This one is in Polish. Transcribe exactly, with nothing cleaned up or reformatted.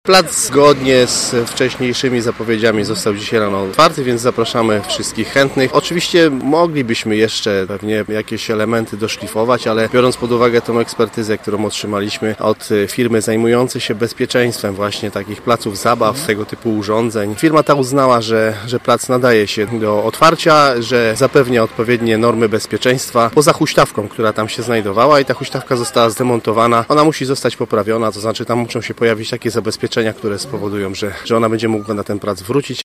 Plac zgodnie z wcześniejszymi zapowiedziami został dzisiaj rano otwarty, więc zapraszamy wszystkich chętnych. Oczywiście moglibyśmy jeszcze pewnie jakieś elementy doszlifować, ale biorąc pod uwagę tą ekspertyzę, którą otrzymaliśmy od firmy zajmującej się bezpieczeństwem właśnie takich placów zabaw, tego typu urządzeń, firma ta uznała, że, że plac nadaje się do otwarcia, że zapewnia odpowiednie normy bezpieczeństwa poza huśtawką, która tam się znajdowała i ta huśtawka została zdemontowana. Ona musi zostać poprawiona, to znaczy tam muszą się pojawić takie zabezpieczenia, które spowodują, że, że ona będzie mogła na ten plac wrócić.